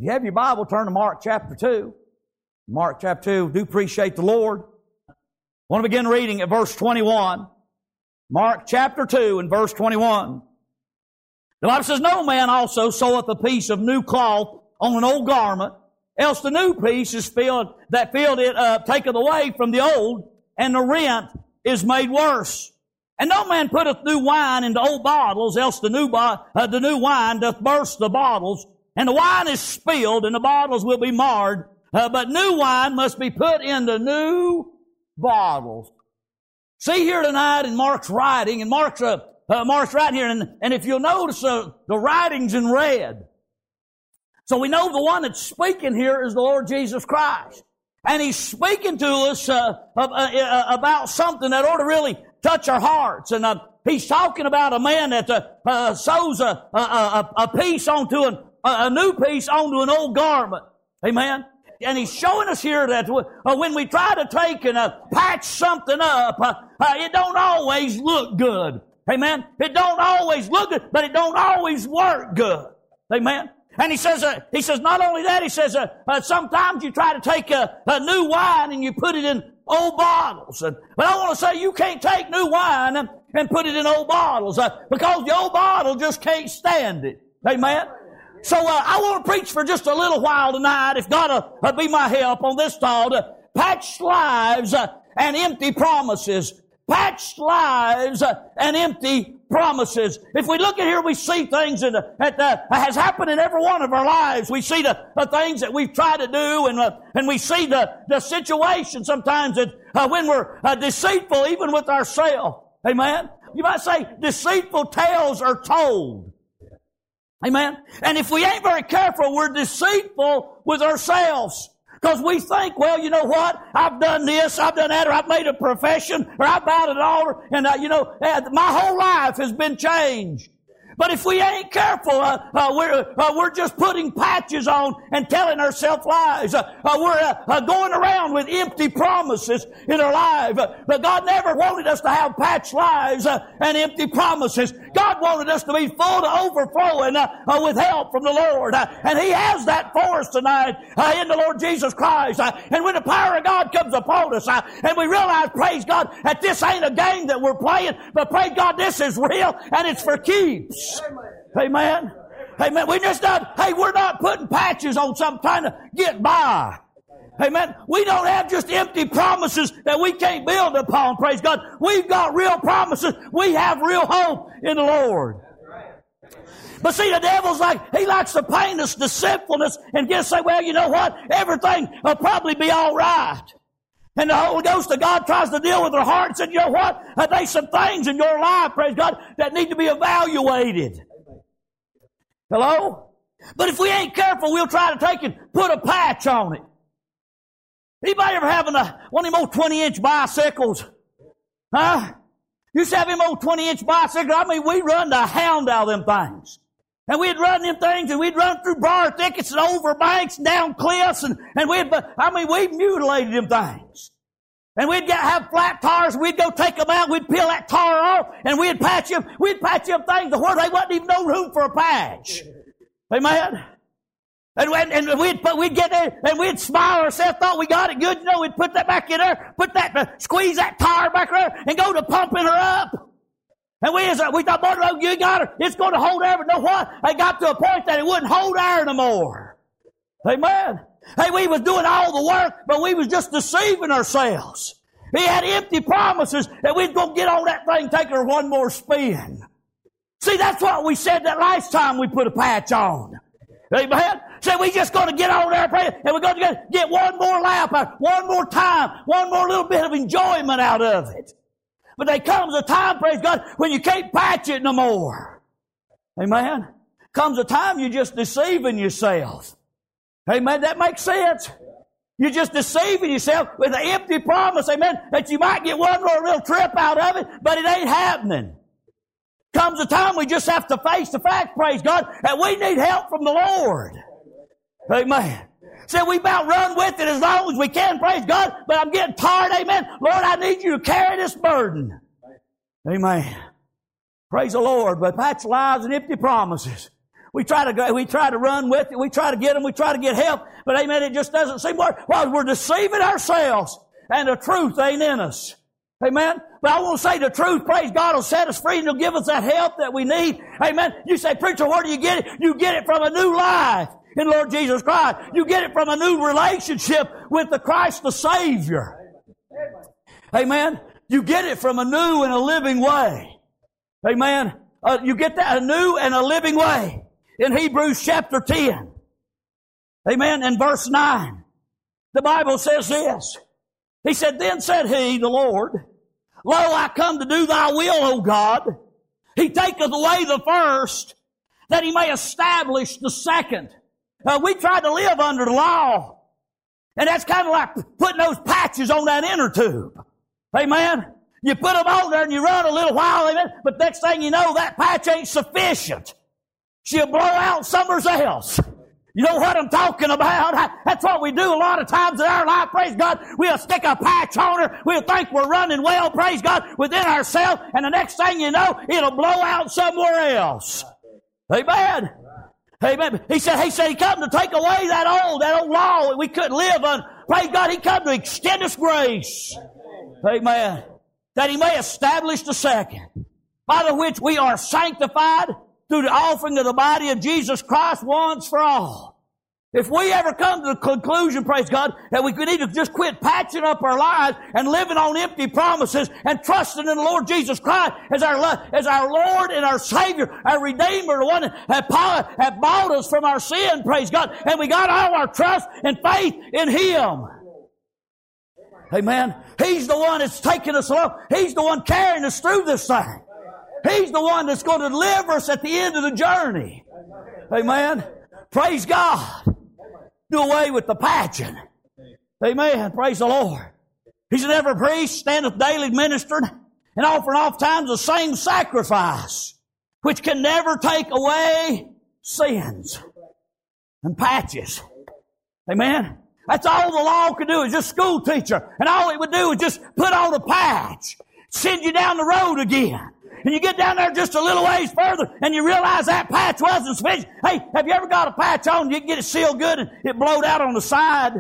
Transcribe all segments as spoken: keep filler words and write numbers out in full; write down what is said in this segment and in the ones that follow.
If you have your Bible, turn to Mark chapter two. Mark chapter two, do appreciate the Lord. I want to begin reading at verse twenty-one. Mark chapter two and verse twenty-one. The Bible says, no man also seweth a piece of new cloth on an old garment, else the new piece is filled, that filled it uh, taketh away from the old, and the rent is made worse. And no man putteth new wine into old bottles, else the new, bo- uh, the new wine doth burst the bottles, and the wine is spilled, and the bottles will be marred. Uh, but new wine must be put into new bottles. See here tonight in Mark's writing, and Mark's, uh, uh, Mark's writing here, and, and if you'll notice uh, the writing's in red. So we know the one that's speaking here is the Lord Jesus Christ. And He's speaking to us uh, uh, uh, about something that ought to really touch our hearts. And uh, He's talking about a man that uh, uh, sews a, a, a, a piece onto an, a new piece onto an old garment. Amen? And He's showing us here that uh, when we try to take and uh, patch something up, uh, uh, it don't always look good. Amen? It don't always look good, but it don't always work good. Amen? And he says, uh, he says, not only that, he says, uh, uh, sometimes you try to take a, a new wine and you put it in old bottles. And, but I want to say you can't take new wine and, and put it in old bottles uh, because the old bottle just can't stand it. Amen? So uh, I want to preach for just a little while tonight, if God will uh, be my help on this thought. Uh, patched lives uh, and empty promises. Patched lives uh, and empty promises. If we look at here, we see things that, that uh, has happened in every one of our lives. We see the, the things that we've tried to do, and uh, and we see the, the situation sometimes that uh, when we're uh, deceitful, even with ourselves. Amen? You might say deceitful tales are told. Amen? And if we ain't very careful, we're deceitful with ourselves. Because we think, well, you know what? I've done this, I've done that, or I've made a profession, or I've bowed at an altar, and, uh, you know, uh, my whole life has been changed. But if we ain't careful, uh, uh, we're, uh, we're just putting patches on and telling ourselves lies. Uh, uh, we're uh, uh, going around with empty promises in our life. Uh, but God never wanted us to have patched lives uh, and empty promises. God wanted us to be full to overflowing uh, uh, with help from the Lord. Uh, and He has that for us tonight uh, in the Lord Jesus Christ. Uh, and when the power of God comes upon us uh, and we realize, praise God, that this ain't a game that we're playing, but praise God, this is real and it's for keeps. Amen. Amen. We just not, hey, we're not putting patches on something trying to get by. Amen. We don't have just empty promises that we can't build upon, praise God. We've got real promises. We have real hope in the Lord. But see, the devil's like, he likes to paint us deceitfulness and just say, well, you know what? Everything will probably be all right. And the Holy Ghost of God tries to deal with their heart and said, you know what? Uh, there's some things in your life, praise God, that need to be evaluated. Hello? But if we ain't careful, we'll try to take and put a patch on it. Anybody ever having a, one of them old twenty-inch bicycles? Huh? Used to have them old twenty-inch bicycles. I mean, we run the hound out of them things. And we'd run them things, and we'd run through briar thickets and over banks and down cliffs, and, and we'd, I mean, we mutilated them things. And we'd get, have flat tires, we'd go take them out, we'd peel that tire off, and we'd patch them, we'd patch them things to where there wasn't even no room for a patch. Amen? And, and, and we'd, we'd get there, and we'd smile ourselves, thought we got it good, you know, we'd put that back in there, put that, uh, squeeze that tire back there, and go to pumping her up. And we, we thought, boy, you got her. It's going to hold air. But know what? It got to a point that it wouldn't hold air no more. Amen. Hey, we was doing all the work, but we was just deceiving ourselves. He had empty promises that we was going to get on that thing, take her one more spin. See, that's what we said that last time we put a patch on. Amen. Said we just going to get on there and we're going to get, get one more lap, one more time, one more little bit of enjoyment out of it. But there comes a time, praise God, when you can't patch it no more. Amen. Comes a time you're just deceiving yourself. Amen. That makes sense. You're just deceiving yourself with an empty promise, amen, that you might get one more little trip out of it, but it ain't happening. Comes a time we just have to face the fact, praise God, that we need help from the Lord. Amen. So we about run with it as long as we can, praise God, but I'm getting tired, amen. Lord, I need you to carry this burden. Amen. Praise the Lord. But patched lives and empty promises. We try to go, we try to run with it. We try to get them. We try to get help. But amen, it just doesn't seem work. Well, we're deceiving ourselves and the truth ain't in us. Amen. But I want to say the truth, praise God, will set us free and He'll give us that help that we need. Amen. You say, preacher, where do you get it? You get it from a new life in Lord Jesus Christ. You get it from a new relationship with the Christ the Savior. Amen. You get it from a new and a living way. Amen. Uh, you get that a new and a living way in Hebrews chapter ten. Amen. And verse nine. The Bible says this. He said, then said He, the Lord, lo, I come to do Thy will, O God. He taketh away the first, that He may establish the second. Uh, we tried to live under the law. And that's kind of like putting those patches on that inner tube. Amen. You put them on there and you run a little while, amen. But next thing you know, that patch ain't sufficient. She'll blow out somewhere else. You know what I'm talking about? That's what we do a lot of times in our life, praise God. We'll stick a patch on her. We'll think we're running well, praise God, within ourselves. And the next thing you know, it'll blow out somewhere else. Amen. Amen. He said, he said he come to take away that old, that old law that we couldn't live on. Praise God, He come to extend His grace. Amen. That He may establish the second, by the which we are sanctified through the offering of the body of Jesus Christ once for all. If we ever come to the conclusion, praise God, that we need to just quit patching up our lives and living on empty promises and trusting in the Lord Jesus Christ as our, as our Lord and our Savior, our Redeemer, the one that had bought us from our sin, praise God, and we got all our trust and faith in Him. Amen. He's the one that's taking us along. He's the one carrying us through this thing. He's the one that's going to deliver us at the end of the journey. Amen. Praise God. Do away with the patching. Amen. Praise the Lord. He said, every priest standeth daily ministering and offering oft times the same sacrifice, which can never take away sins and patches. Amen. That's all the law could do, is just school teacher. And all it would do is just put on a patch, send you down the road again. And you get down there just a little ways further and you realize that patch wasn't sufficient. Hey, have you ever got a patch on and you get it sealed good and it blowed out on the side?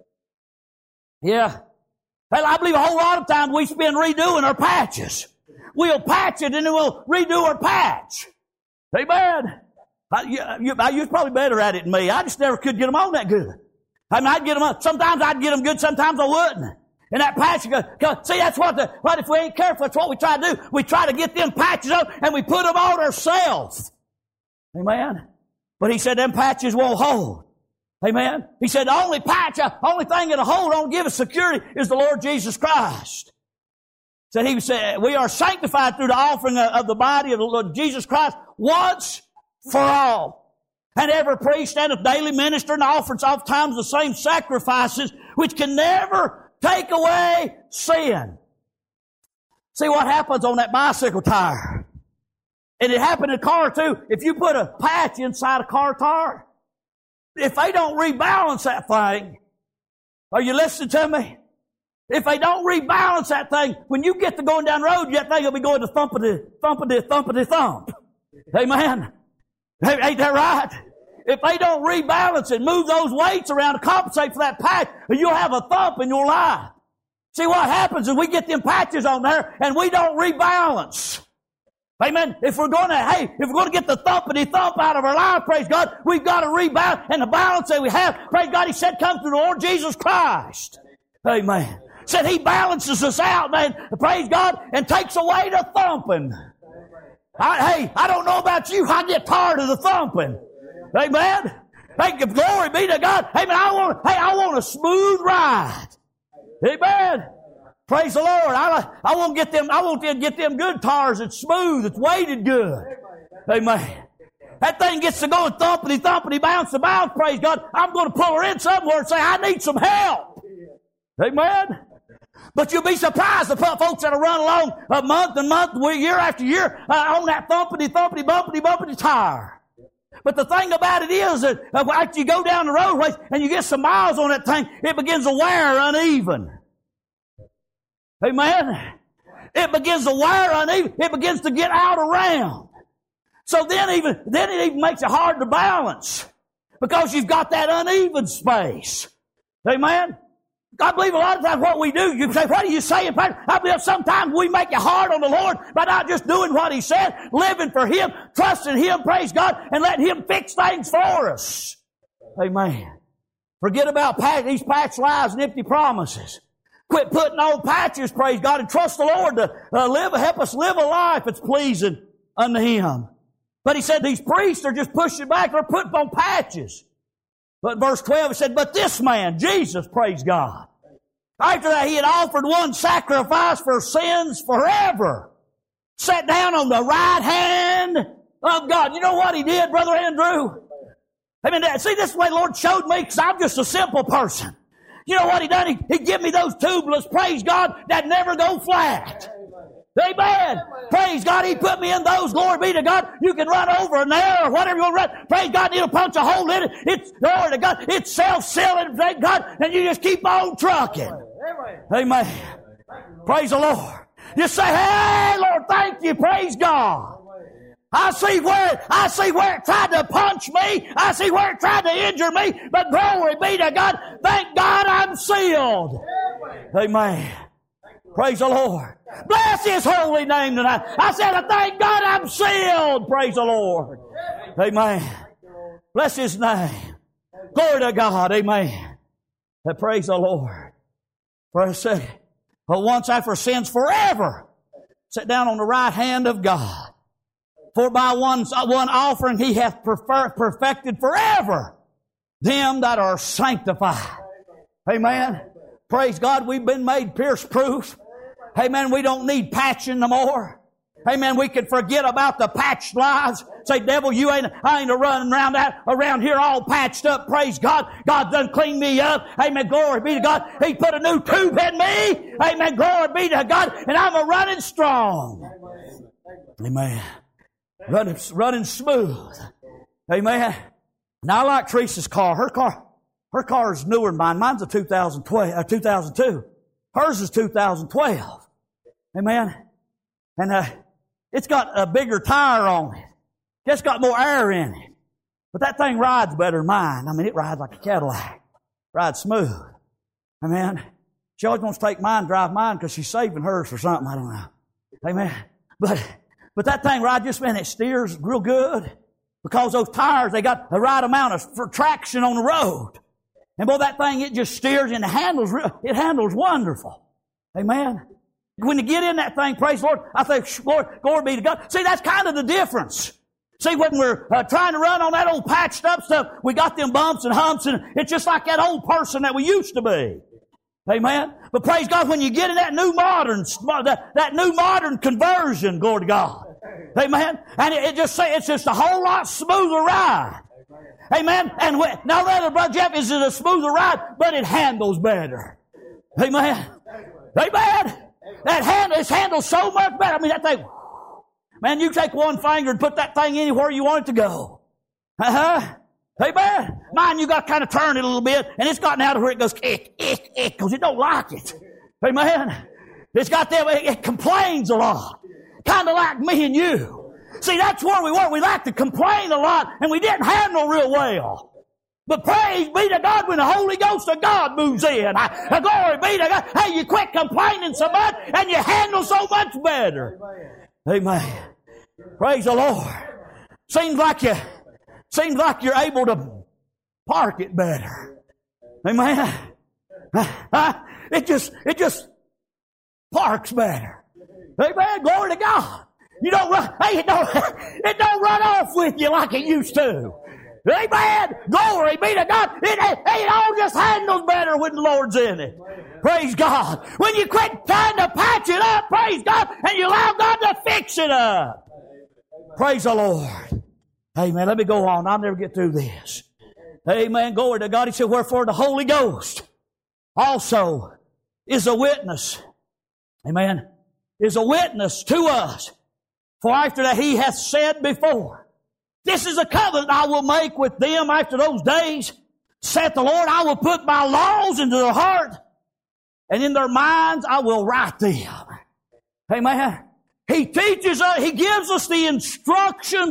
Yeah. Well, I believe a whole lot of times we spend redoing our patches. We'll patch it and then we'll redo our patch. Amen. I, you, you, you're probably better at it than me. I just never could get them on that good. I mean, I'd get them on. Sometimes I'd get them good, sometimes I wouldn't. And that patch, see, that's what the, what if we ain't careful, that's what we try to do. We try to get them patches on and we put them on ourselves. Amen. But He said them patches won't hold. Amen. He said the only patch, the only thing that'll hold on, give us security is the Lord Jesus Christ. Said He said, we are sanctified through the offering of the body of the Lord Jesus Christ once for all. And every priest standeth daily ministering and offers oft times the same sacrifices, which can never take away sin. See what happens on that bicycle tire. And it happened in a car too. If you put a patch inside a car tire, if they don't rebalance that thing, are you listening to me? If they don't rebalance that thing, when you get to going down the road, that thing will be going to thumpity, thumpity, thumpity, thump. Amen. Ain't that right? If they don't rebalance it, move those weights around to compensate for that patch, you'll have a thump in your life. See, what happens is we get them patches on there and we don't rebalance. Amen. If we're going to, hey, if we're going to get the thumpity thump out of our life, praise God, we've got to rebalance. And the balance that we have, praise God, He said, come through the Lord Jesus Christ. Amen. Said He balances us out, man, praise God, and takes away the thumping. I, hey, I don't know about you, I get tired of the thumping. Amen. Thank you, glory be to God. Amen. I want, hey, I want a smooth ride. Amen. Praise the Lord. I, I want to get them, I want to get them good tires that's smooth, that's weighted good. Amen. That thing gets to go and thumpity, thumpity, bounce about, praise God. I'm going to pull her in somewhere and say, I need some help. Amen. But you'll be surprised the folks that will run along a month and month, year after year, uh, on that thumpity, thumpity, bumpity, bumpity tire. But the thing about it is that after you go down the roadway and you get some miles on that thing, it begins to wear uneven. Amen. It begins to wear uneven. It begins to get out around. So then even, then it even makes it hard to balance because you've got that uneven space. Amen? I believe a lot of times what we do, you say, what are you saying, Pastor? I believe sometimes we make it hard on the Lord by not just doing what He said, living for Him, trusting Him, praise God, and letting Him fix things for us. Amen. Forget about patch, these patch lies and empty promises. Quit putting on patches, praise God, and trust the Lord to uh, live, help us live a life that's pleasing unto Him. But He said these priests are just pushing back, they're putting on patches. But verse twelve, it said, but this man, Jesus, praise God. After that, He had offered one sacrifice for sins forever. Sat down on the right hand of God. You know what He did, Brother Andrew? I mean, see, this is the way the Lord showed me, because I'm just a simple person. You know what He done? He, he give me those tubeless, praise God, that never go flat. Amen. Praise God. He put me in those. Glory be to God. You can run over an air or whatever you want to run. Praise God. It'll punch a hole in it. It's, glory to God. It's self-sealing. Thank God. And you just keep on trucking. Amen. Praise the Lord. Just say, hey, Lord, thank you. Praise God. I see where, I see where it tried to punch me. I see where it tried to injure me. But glory be to God. Thank God I'm sealed. Amen. Praise the Lord. Bless His holy name tonight. I said, I thank God I'm sealed. Praise the Lord. Amen. Bless His name. Glory to God. Amen. And praise the Lord. For I say, but once after sins forever, sit down on the right hand of God. For by one, one offering He hath prefer, perfected forever them that are sanctified. Amen. Praise God, we've been made pierce-proof. Amen. We don't need patching no more. Amen. We can forget about the patched lives. Say, devil, you ain't, I ain't a running around that, around here all patched up. Praise God. God done cleaned me up. Amen. Glory be to God. He put a new tube in me. Amen. Glory be to God. And I'm a running strong. Amen. Running, running smooth. Amen. Now I like Teresa's car. Her car, her car is newer than mine. Mine's a two thousand twelve, uh, two thousand two. Hers is two thousand twelve. Amen. And uh, it's got a bigger tire on it. Just got more air in it. But that thing rides better than mine. I mean, it rides like a Cadillac. Rides smooth. Amen. She always wants to take mine, drive mine, because she's saving hers for something. I don't know. Amen. But but that thing rides just, man, it steers real good. Because those tires, they got the right amount of traction on the road. And boy, that thing, it just steers and it handles, it handles wonderful. Amen. When you get in that thing, praise the Lord, I think, Lord, glory be to God. See, that's kind of the difference. See, when we're uh, trying to run on that old patched up stuff, we got them bumps and humps, and it's just like that old person that we used to be. Amen. But praise God, when you get in that new modern, that, that new modern conversion, glory to God. Amen. And it, it just say it's just a whole lot smoother ride. Amen. And when, now that, Brother Jeff, is it a smoother ride, but it handles better. Amen. Amen. That handle, it's handled so much better. I mean, that thing, man, you take one finger and put that thing anywhere you want it to go. Uh-huh. Amen. Mine, you got to kind of turn it a little bit, and it's gotten out of where it goes, ick, ick, ick, because it don't like it. Amen. It's got that, it, it complains a lot. Kind of like me and you. See, that's where we were. We like to complain a lot, and we didn't handle real well. But praise be to God when the Holy Ghost of God moves in. I, glory be to God. Hey, you quit complaining so much, and you handle so much better. Amen. Amen. Praise the Lord. Seems like you, seems like you're able to park it better. Amen. It just, it just parks better. Amen. Glory to God. You don't run, hey, it don't, it don't run off with you like it used to. Amen. Glory be to God. It, it, it all just handles better when the Lord's in it. Praise God. When you quit trying to patch it up, praise God, and you allow God to fix it up. Praise the Lord. Amen. Let me go on. I'll never get through this. Amen. Glory to God. He said, wherefore the Holy Ghost also is a witness. Amen. Is a witness to us. For after that He hath said before, this is a covenant I will make with them after those days, saith the Lord, I will put my laws into their heart, and in their minds I will write them. Amen. He teaches us, He gives us the instructions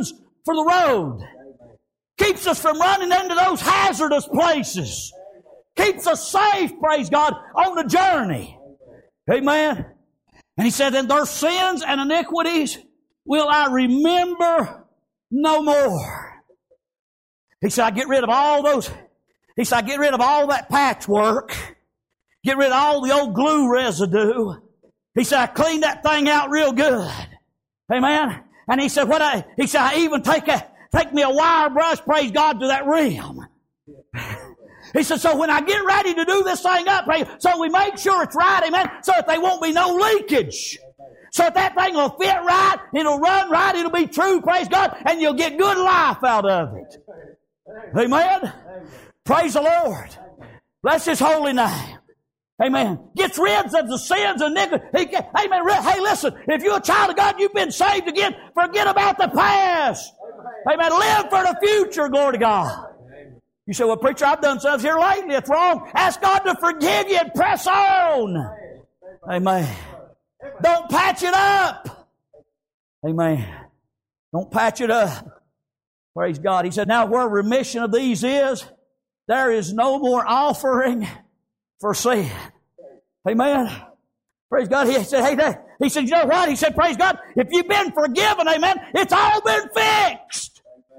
for the road. Keeps us from running into those hazardous places. Keeps us safe, praise God, on the journey. Amen. And he said, and their sins and iniquities will I remember no more. He said, I get rid of all those. He said, I get rid of all that patchwork. Get rid of all the old glue residue. He said, I clean that thing out real good. Amen. And he said, what I, he said, I even take a, take me a wire brush, praise God, to that rim. He said, so when I get ready to do this thing up, so we make sure it's right, amen, so that there won't be no leakage. So that that thing will fit right, it'll run right, it'll be true, praise God, and you'll get good life out of it. Amen. Praise the Lord. Bless His holy name. Amen. Gets rid of the sins and iniquities. Amen. Hey, listen, if you're a child of God, you've been saved again, forget about the past. Amen. Live for the future, glory to God. You say, well, preacher, I've done stuff here lately. It's wrong. Ask God to forgive you and press on. Amen. Don't patch it up. Amen. Don't patch it up. Praise God. He said, now where remission of these is, there is no more offering for sin. Amen. Praise God. He said, hey, he said, you know what? He said, praise God, if you've been forgiven, amen, it's all been fixed.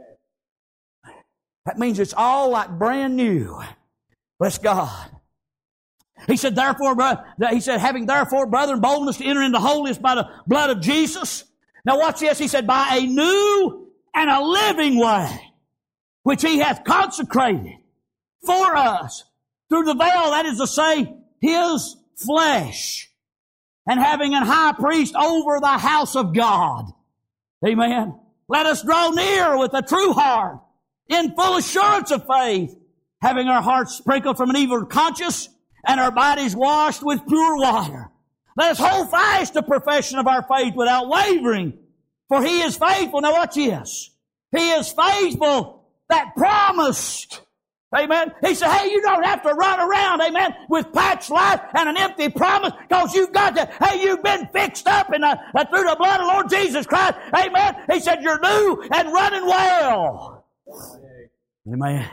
That means it's all like brand new. Bless God. He said, therefore, he said, having therefore, brethren, boldness to enter into holiest by the blood of Jesus. Now watch this. He said, by a new and a living way, which He hath consecrated for us through the veil, that is to say, His flesh, and having an high priest over the house of God. Amen. Let us draw near with a true heart, in full assurance of faith, having our hearts sprinkled from an evil conscience and our bodies washed with pure water. Let us hold fast the profession of our faith without wavering, for He is faithful. Now watch this. He is faithful that promised. Amen. He said, hey, you don't have to run around, amen, with patched life and an empty promise, because you've got to, hey, you've been fixed up in the, uh, through the blood of Lord Jesus Christ. Amen. He said, you're new and running well. Amen.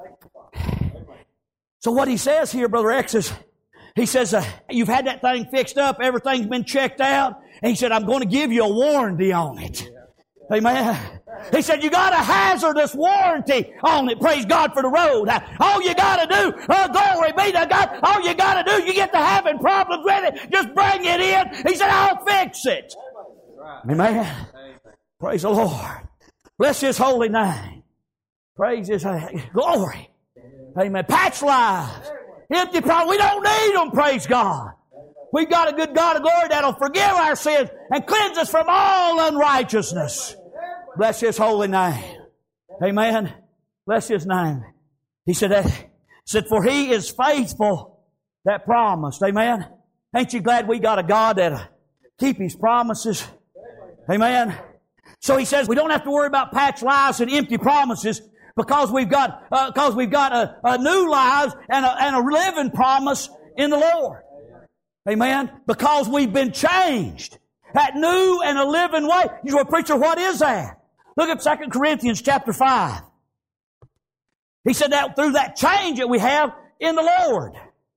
So what he says here, Brother X, is, he says, uh, you've had that thing fixed up, everything's been checked out, and he said, I'm going to give you a warranty on it. Amen. He said, you got a hazardous warranty on it. Praise God for the road. All you got to do, oh, glory be to God, all you got to do, you get to having problems with it, just bring it in. He said, I'll fix it. Amen. Praise the Lord. Bless His holy name. Praise His glory. Amen. Patch lives. Empty problems. We don't need them, praise God. We've got a good God of glory that'll forgive our sins and cleanse us from all unrighteousness. Bless His holy name. Amen. Bless His name. He said that, he said, for He is faithful that promised. Amen. Ain't you glad we got a God that'll keep His promises? Amen. So he says we don't have to worry about patched lives and empty promises, because we've got, uh, because we've got a, a new lives and a, and a living promise in the Lord. Amen. Because we've been changed. That new and a living way. You say, well, preacher, what is that? Look at Second Corinthians chapter five. He said that through that change that we have in the Lord.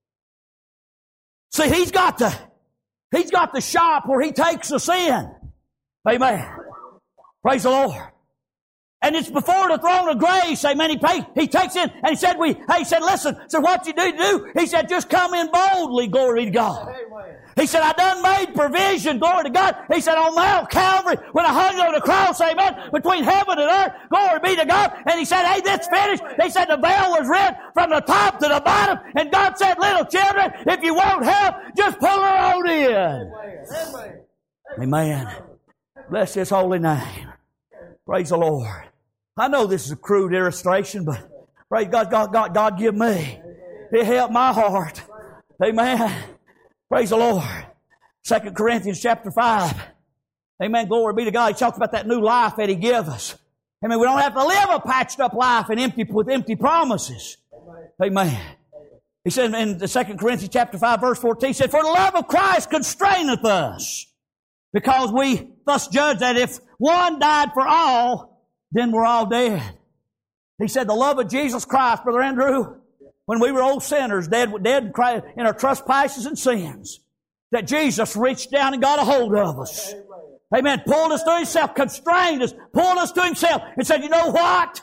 See, He's got the, He's got the shop where He takes us in. Amen. Praise the Lord. And it's before the throne of grace, amen. He, pay, he takes in, and he said, "We." He said, "Listen." So what you need to do? He said, "Just come in boldly." Glory to God. He said, "I done made provision." Glory to God. He said, "On Mount Calvary, when I hung on the cross, amen, between heaven and earth, glory be to God." And he said, "Hey, this finished." He said, "The veil was rent from the top to the bottom." And God said, "Little children, if you want help, just pull her on in." Amen. Amen. Bless His holy name. Praise the Lord. I know this is a crude illustration, but praise God, God, God, God give me. It helped my heart. Amen. Praise the Lord. Second Corinthians chapter five. Amen. Glory be to God. He talks about that new life that He gives us. Amen. We don't have to live a patched up life and empty with empty promises. Amen. He said in the Second Corinthians chapter five, verse fourteen, he said, "For the love of Christ constraineth us, because we thus judge that if one died for all, then we're all dead. He said the love of Jesus Christ, Brother Andrew, when we were old sinners, dead, dead in our trespasses and sins, that Jesus reached down and got a hold of us. Amen. Pulled us to Himself, constrained us, pulled us to Himself, and said, you know what?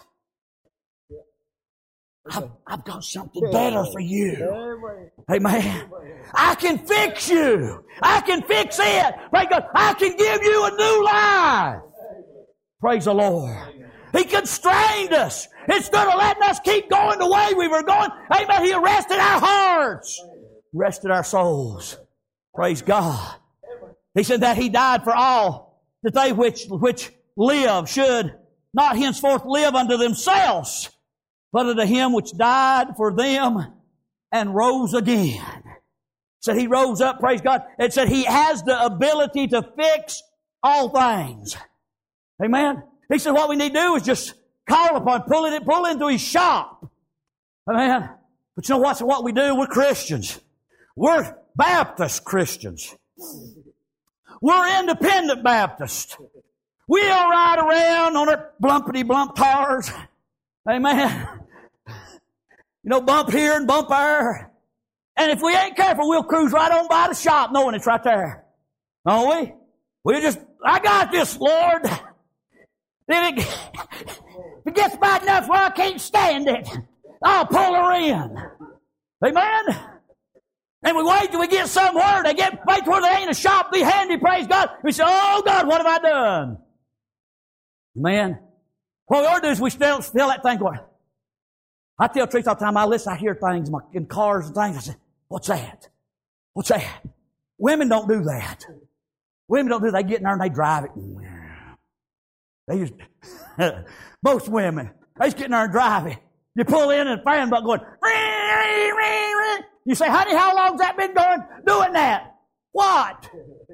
I've, I've got something better for you. Amen. I can fix you. I can fix it. Praise God. I can give you a new life. Praise the Lord. He constrained us. Instead of letting us keep going the way we were going, amen, He arrested our hearts, rested our souls. Praise God. He said that He died for all, that they which, which live should not henceforth live unto themselves, but unto Him which died for them and rose again. Said He rose up, praise God. It said He has the ability to fix all things. Amen. He said what we need to do is just call upon, pull it, pull into His shop. Amen. But you know what's what we do? We're Christians. We're Baptist Christians. We're independent Baptists. We don't ride around on our blumpity blump cars. Amen. You know, bump here and bump there. And if we ain't careful, we'll cruise right on by the shop knowing it's right there. Don't we? We just, I got this, Lord. If it, if it gets bad enough where I can't stand it, I'll pull her in. Amen? And we wait till we get somewhere. They get, wait till there ain't a shop, be handy, praise God. We say, oh God, what have I done? Man, what we ought to do is we still, still that thing going. I tell Teresa all the time, I listen, I hear things in, my, in cars and things. I say, what's that? What's that? Women don't do that. Women don't do that. They get in there and they drive it. They just, most women, they just get in there and drive it. You pull in and fan butt going, you say, honey, how long's that been going, doing that? What?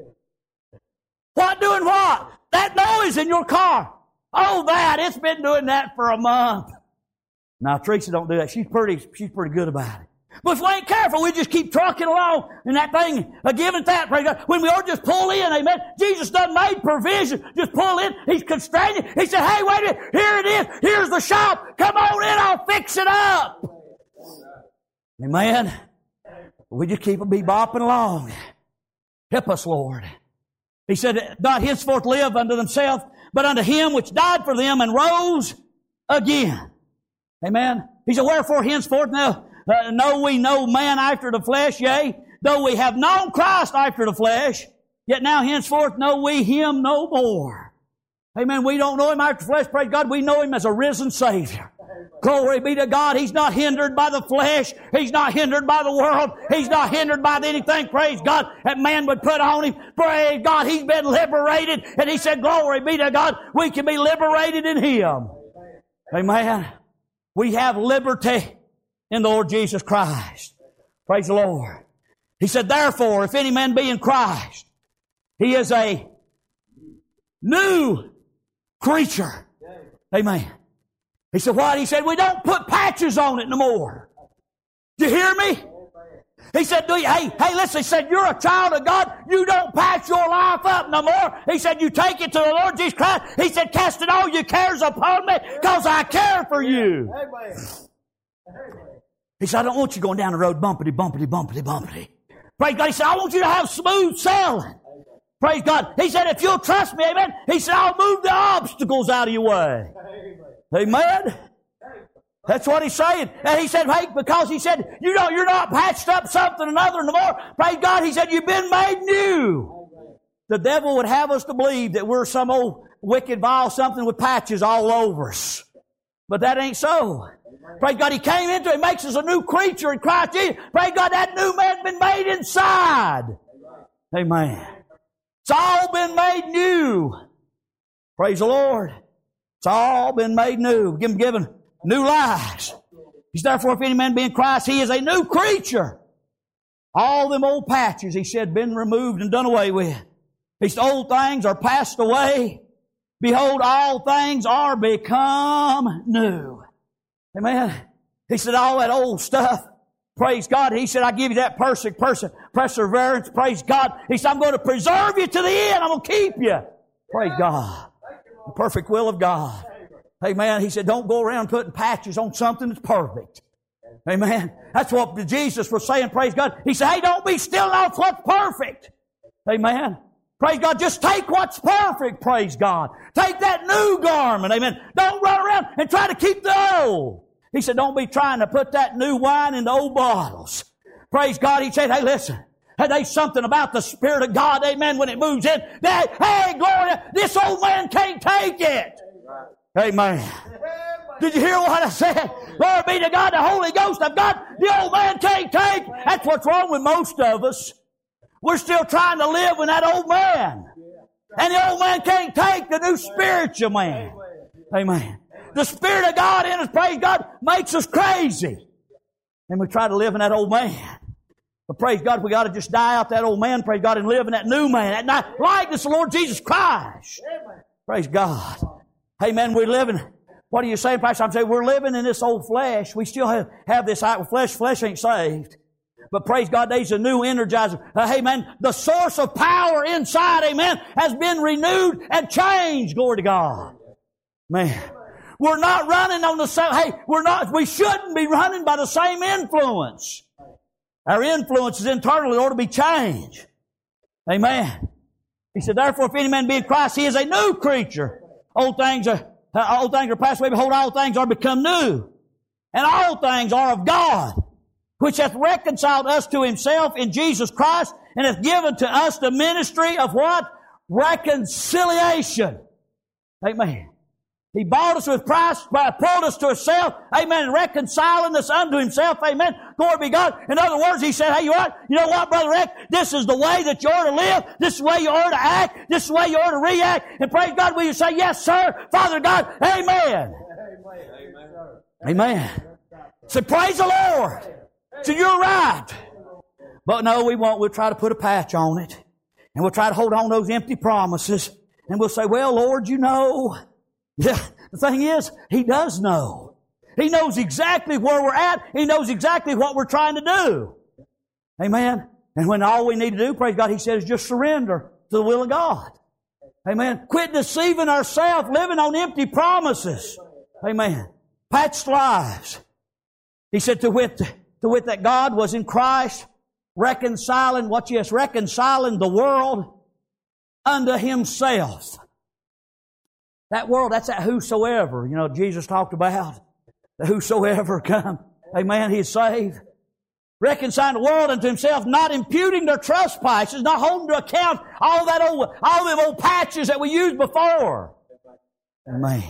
What doing what? That noise in your car. Oh, that, it's been doing that for a month. Now, Teresa don't do that. She's pretty, she's pretty good about it. But if we ain't careful, we just keep trucking along and that thing, uh, giving that, praise God. When we ought to just pull in, amen. Jesus done made provision. Just pull in. He's constrained. He said, hey, wait a minute. Here it is. Here's the shop. Come on in. I'll fix it up. Amen. We just keep be bopping along. Help us, Lord. He said, not henceforth live unto themselves, but unto Him which died for them and rose again. Amen. He said, wherefore henceforth now, uh, know we no man after the flesh, yea, though we have known Christ after the flesh, yet now henceforth know we Him no more. Amen. We don't know Him after the flesh, praise God. We know Him as a risen Savior. Glory be to God. He's not hindered by the flesh. He's not hindered by the world. He's not hindered by anything, praise God, that man would put on Him. Praise God. He's been liberated. And He said, glory be to God. We can be liberated in Him. Amen. We have liberty in the Lord Jesus Christ. Praise the Lord. He said, therefore, if any man be in Christ, he is a new creature. Amen. He said, what? He said, we don't put patches on it no more. Do you hear me? He said, do you, hey, hey, listen, he said, you're a child of God. You don't patch your life up no more. He said, you take it to the Lord Jesus Christ. He said, casting all your cares upon me because I care for you. He said, I don't want you going down the road bumpity, bumpity, bumpity, bumpity. Praise God. He said, I want you to have smooth sailing. Praise God. He said, if you'll trust me, amen. He said, I'll move the obstacles out of your way. Amen. That's what he's saying. And he said, hey, because he said, you know, you're not patched up something another no more. Praise God. He said, you've been made new. The devil would have us to believe that we're some old wicked, vile something with patches all over us. But that ain't so. Praise God. He came into it, makes us a new creature in Christ Jesus. Praise God. That new man been made inside. Amen. It's all been made new. Praise the Lord. It's all been made new. Given, given new lives. He's therefore, if any man be in Christ, he is a new creature. All them old patches, he said, been removed and done away with. These old things are passed away. Behold, all things are become new. Amen. He said, all that old stuff, praise God. He said, I give you that person, person, perseverance, praise God. He said, I'm going to preserve you to the end. I'm going to keep you. Praise God. The perfect will of God. Amen. He said, don't go around putting patches on something that's perfect. Amen. That's what Jesus was saying, praise God. He said, hey, don't be stealing off what's perfect. Amen. Praise God. Just take what's perfect, praise God. Take that new garment, amen. Don't run around and try to keep the old. He said, don't be trying to put that new wine in the old bottles. Praise God. He said, hey, listen. Hey, there's something about the Spirit of God, amen, when it moves in. That, hey, glory, this old man can't take it. Amen. Did you hear what I said? Glory be to God, the Holy Ghost of God, the old man can't take. That's what's wrong with most of us. We're still trying to live with that old man. And the old man can't take the new spiritual man. Amen. The Spirit of God in us, praise God, makes us crazy. And we try to live in that old man. But praise God, we got to just die out that old man, praise God, and live in that new man, that likeness of the Lord Jesus Christ. Praise God. Amen. We're living. What are you saying, Pastor? I'm saying we're living in this old flesh. We still have, have this flesh. Flesh ain't saved. But praise God, there's a new energizer. Uh, amen. The source of power inside, amen, has been renewed and changed. Glory to God. Man. We're not running on the same, hey, we're not, we shouldn't be running by the same influence. Our influence is internal. It ought to be changed. Amen. He said, therefore, if any man be in Christ, he is a new creature. Old things are, uh, old things are passed away. Behold, all things are become new. And all things are of God, which hath reconciled us to himself in Jesus Christ, and hath given to us the ministry of what? Reconciliation. Amen. He bought us with price, pulled us to himself, amen, and reconciling us unto himself, amen. Glory be God. In other words, he said, hey, you what? You know what, Brother Rick? This is the way that you ought to live. This is the way you ought to act. This is the way you ought to react. And praise God, will you say, yes, sir, Father God, amen. Amen. Amen. So praise the Lord. So you're right. But no, we won't. We'll try to put a patch on it. And we'll try to hold on to those empty promises. And we'll say, well, Lord, you know. Yeah, the thing is, He does know. He knows exactly where we're at. He knows exactly what we're trying to do. Amen. And when all we need to do, praise God, He says, just surrender to the will of God. Amen. Quit deceiving ourselves, living on empty promises. Amen. Patched lives. He said, to wit, to wit that God was in Christ, reconciling, what yes, reconciling the world unto Himself. That world, that's that whosoever, you know, Jesus talked about. The whosoever come. Amen, He's saved. Reconciling the world unto Himself, not imputing their trespasses, not holding to account all that old, all them old patches that we used before. Amen.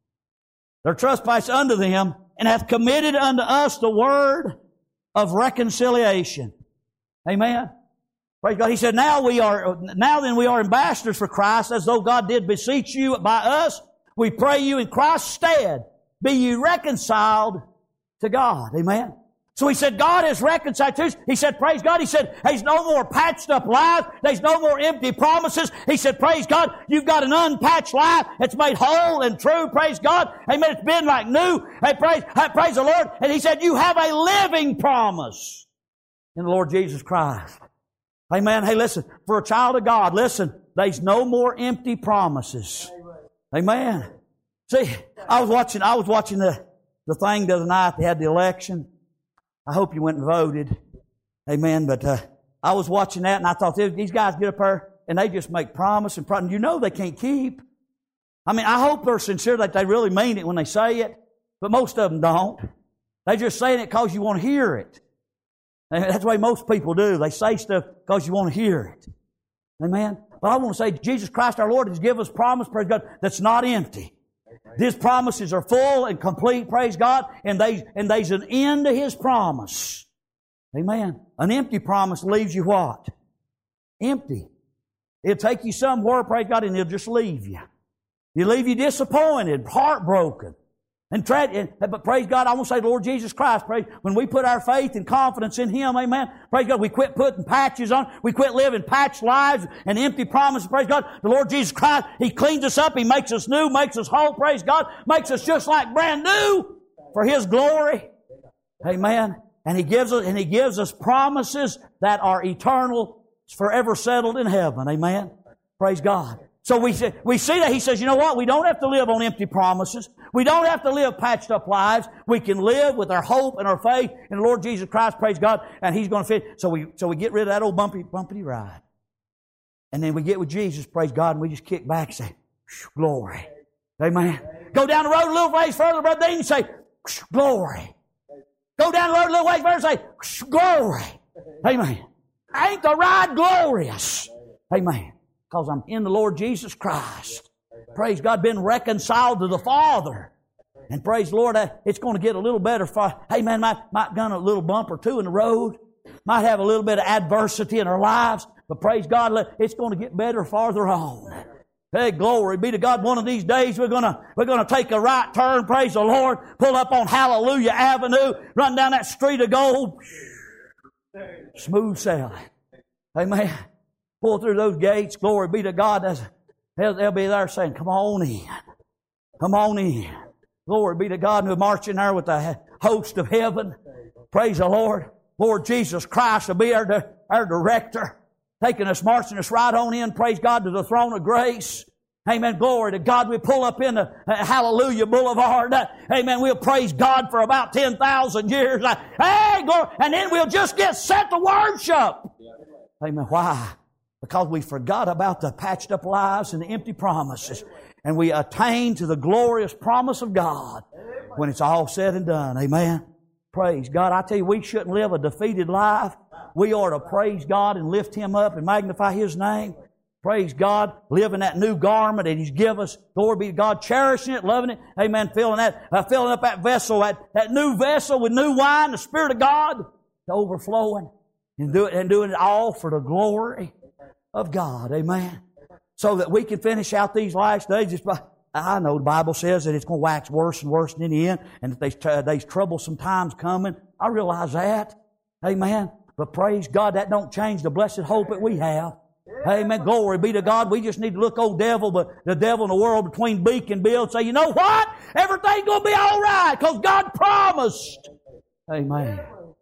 Their trespass unto them, and hath committed unto us the word of reconciliation. Amen. Praise God. He said, now we are, now then we are ambassadors for Christ, as though God did beseech you by us. We pray you in Christ's stead, be ye reconciled to God. Amen. So He said, God is reconciled to us. He said, praise God. He said, there's no more patched up lives. There's no more empty promises. He said, praise God, you've got an unpatched life. It's made whole and true. Praise God. Amen. It's been like new. Hey, praise, hey, praise the Lord. And He said, you have a living promise in the Lord Jesus Christ. Amen. Hey, listen, for a child of God, listen, there's no more empty promises. Amen. See, I was watching, I was watching the, the thing the other night. They had the election. I hope you went and voted. Amen. But, uh, I was watching that and I thought, these guys get up there and they just make promise and promise. You know they can't keep. I mean, I hope they're sincere that they really mean it when they say it, but most of them don't. They're just saying it because you want to hear it. And that's the way most people do. They say stuff because you want to hear it. Amen? But I want to say, Jesus Christ our Lord has given us promise, praise God, that's not empty. His promises are full and complete, praise God, and, they, and there's an end to His promise. Amen? An empty promise leaves you what? Empty. It'll take you somewhere, praise God, and it'll just leave you. It'll leave you disappointed, heartbroken. And, tra- but praise God, I want to say, Lord Jesus Christ, praise, when we put our faith and confidence in Him, amen, praise God, we quit putting patches on, we quit living patched lives and empty promises, praise God. The Lord Jesus Christ, He cleans us up, He makes us new, makes us whole, praise God, makes us just like brand new for His glory. Amen. And He gives us, and He gives us promises that are eternal, forever settled in heaven. Amen. Praise God. So we see, we see that He says, you know what? We don't have to live on empty promises. We don't have to live patched up lives. We can live with our hope and our faith in the Lord Jesus Christ, praise God, and He's going to fit. So we, so we get rid of that old bumpy, bumpy ride. And then we get with Jesus, praise God, and we just kick back and say, glory. Amen. Go down the road a little ways further, Brother Dean, and say, glory. Go down the road a little ways further and say, glory. Amen. Ain't the ride glorious? Amen. Because I'm in the Lord Jesus Christ. Praise God, been reconciled to the Father. And praise the Lord, it's going to get a little better. For, hey man, might, might gun a little bump or two in the road. Might have a little bit of adversity in our lives. But praise God, it's going to get better farther on. Hey, glory be to God. One of these days we're going to, we're going to take a right turn, praise the Lord, pull up on Hallelujah Avenue, run down that street of gold. Smooth sailing. Amen. Pull through those gates, glory be to God. They'll, they'll be there saying, come on in. Come on in. Glory be to God. And we're marching there with the host of heaven. Praise the Lord. Lord Jesus Christ will be our, our director. Taking us, marching us right on in, praise God, to the throne of grace. Amen. Glory to God. We pull up in the uh, Hallelujah Boulevard. Uh, amen. We'll praise God for about ten thousand years. Uh, hey, glory. And then we'll just get set to worship. Amen. Why? Because we forgot about the patched up lives and the empty promises. And we attain to the glorious promise of God when it's all said and done. Amen. Praise God. I tell you, we shouldn't live a defeated life. We ought to praise God and lift Him up and magnify His name. Praise God. Live in that new garment that He's given us. Glory be to God. Cherishing it, loving it. Amen. Filling that, uh, filling up that vessel, that, that new vessel with new wine, the Spirit of God, to overflowing. And, do it, and doing it all for the glory of God. Amen. So that we can finish out these last days. Just by, I know the Bible says that it's going to wax worse and worse in the end. And that there's, uh, there's troublesome times coming. I realize that. Amen. But praise God, that don't change the blessed hope that we have. Amen. Glory be to God. We just need to look old devil, but the devil in the world between Beak and Bill and say, you know what? Everything's going to be all right because God promised. Amen.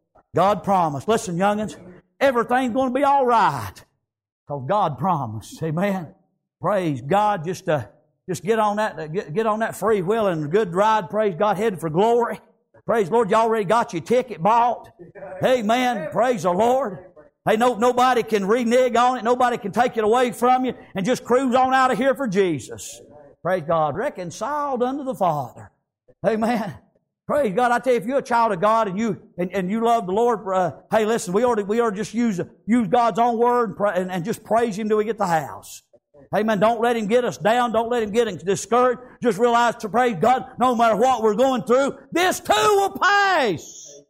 God promised. Listen, youngins, everything's going to be all right because God promised. Amen. Praise God. Just uh, just get on that get, get on that free will and a good ride. Praise God, headed for glory. Praise the Lord, you already got your ticket bought. Amen. Praise the Lord. Hey, no, nobody can renege on it. Nobody can take it away from you and just cruise on out of here for Jesus. Praise God. Reconciled unto the Father. Amen. Praise God. I tell you, if you're a child of God and you and, and you love the Lord, uh, hey, listen, we ought to, we ought to just use, use God's own word and, pray, and, and just praise Him till we get the house. Amen. Don't let Him get us down. Don't let Him get us discouraged. Just realize to praise God, no matter what we're going through, this too will pass.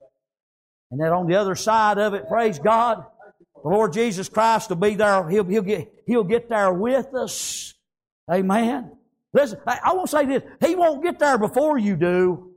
And then on the other side of it, praise God, the Lord Jesus Christ will be there. He'll, he'll get, He'll get there with us. Amen. Listen, I, I want to say this. He won't get there before you do.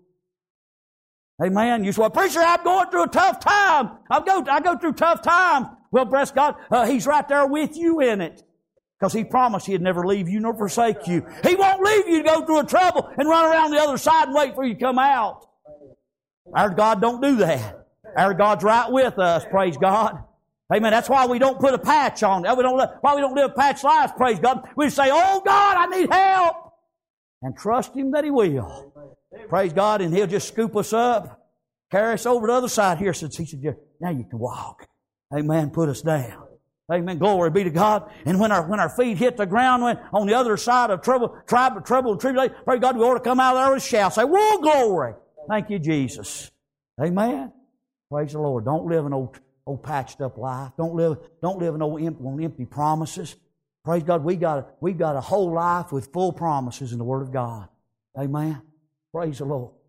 Amen. You say, well, preacher, I'm going through a tough time. I go, I go through tough times. Well, bless God, uh, He's right there with you in it. Because He promised He'd never leave you nor forsake you. He won't leave you to go through a trouble and run around the other side and wait for you to come out. Our God don't do that. Our God's right with us, praise God. Amen. That's why we don't put a patch on it. We don't, why we don't live patch lives, praise God. We say, oh God, I need help. And trust Him that He will. Praise God. And He'll just scoop us up, carry us over to the other side here. Since He said, now you can walk. Amen. Put us down. Amen. Glory be to God. And when our when our feet hit the ground, when on the other side of trouble, tribe, trouble, and tribulation, praise God, we ought to come out of there with a shout. Say, whoa, glory. Thank you, Jesus. Amen. Praise the Lord. Don't live an old, old patched up life. Don't live, don't live an old empty, on empty promises. Praise God. We got we got a whole life with full promises in the Word of God. Amen. Praise the Lord.